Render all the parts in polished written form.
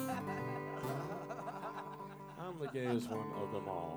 I'm the gayest one of them all.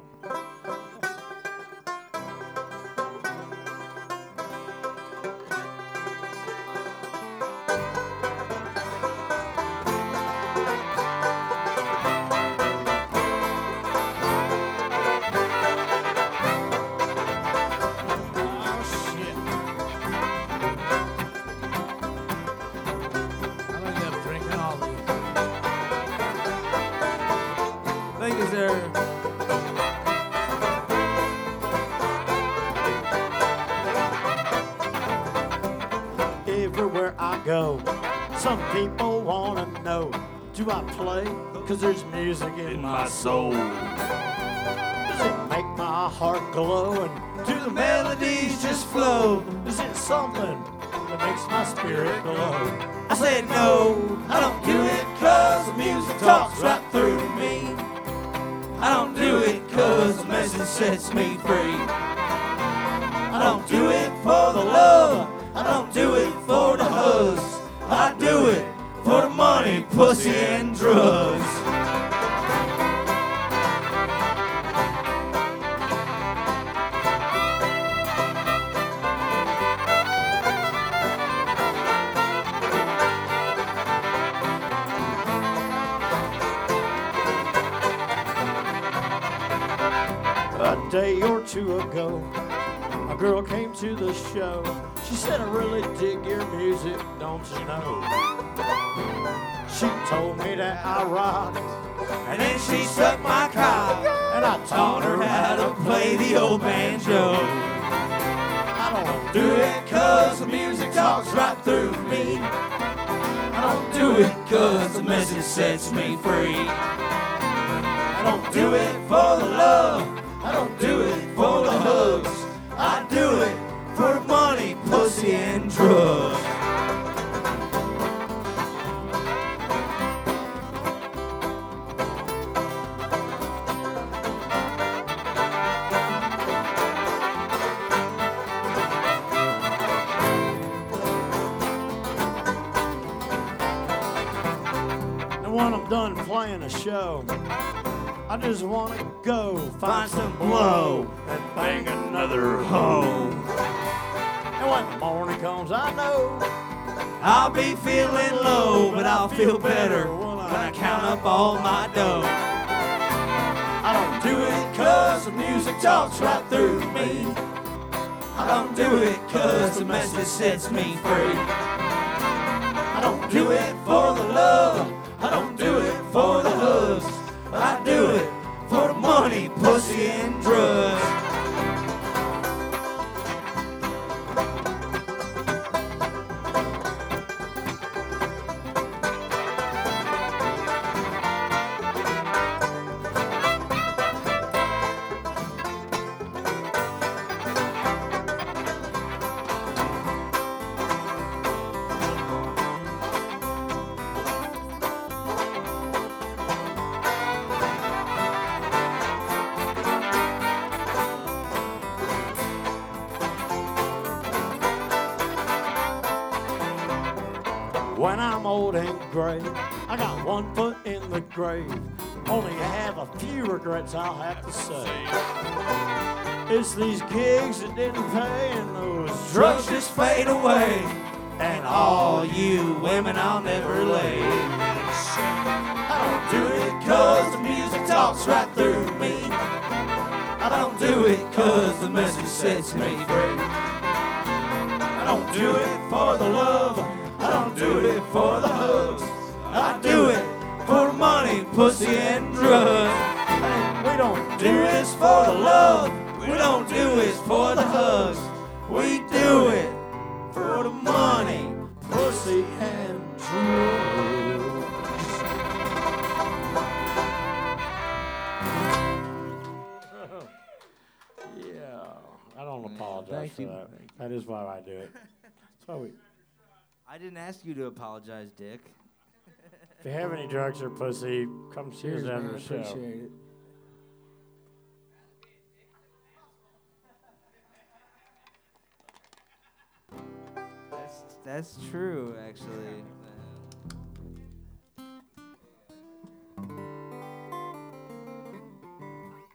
Everywhere I go, some people wanna know, do I play? 'Cause there's music in my soul. Does it make my heart glow and do the melodies just flow? Is it something that makes my spirit glow? I said no, I don't do it 'cause the music talks right through me. I don't do it 'cause the message sets me free. I don't do it for the love, I don't do it for the hugs. I do it for the money, pussy, and drugs. A day or two ago, a girl came to the show. She said, I really dig your music, don't you know? She told me that I rock, and then she sucked my cock, and I taught her how to play the old banjo. I don't do it 'cause the music talks right through me. I don't do it 'cause the message sets me free. I don't do it for the love, I don't do it for the hugs. I do it for money, pussy, and drugs. And when I'm done playing a show, I just want to go find some blow and bang another hoe. And when the morning comes, I know I'll be feeling low, but I'll feel better when I count up all my dough. I don't do it 'cause the music talks right through me. I don't do it 'cause the message sets me free. I don't do it for the love, I don't do it for the hugs. I do it for the money, pussy, and drugs. When I'm old and gray, I got one foot in the grave. Only have a few regrets, I'll have to say. It's these gigs that didn't pay and those drugs just fade away. And all you women I'll never lay. I don't do it 'cause the music talks right through me. I don't do it 'cause the message sets me free. I don't do it for the love, I don't do it for the hugs. I do it for money, pussy, and drugs. And we don't do this for the love, we don't do this for the hugs. We do it for the money, pussy, and drugs. Yeah, I don't apologize for that. That is why I do it. That's why we. I didn't ask you to apologize, Dick. If you have any drugs or pussy, come see us after the show. Appreciate it. That's true, actually.